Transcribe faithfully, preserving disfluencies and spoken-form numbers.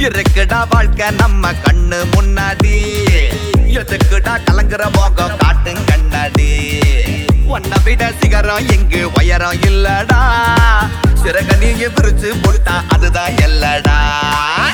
இருக்குடா வாழ்க்கை நம்ம கண்ணு முன்னாடி எதுக்குடா கலங்குற போகம் காட்டும் கண்ணாடி உன்னை விட சிகரம் இங்கு உயரம் இல்லடா சிறக நீங்க பிரிச்சு போட்டா அதுதான் எல்லடா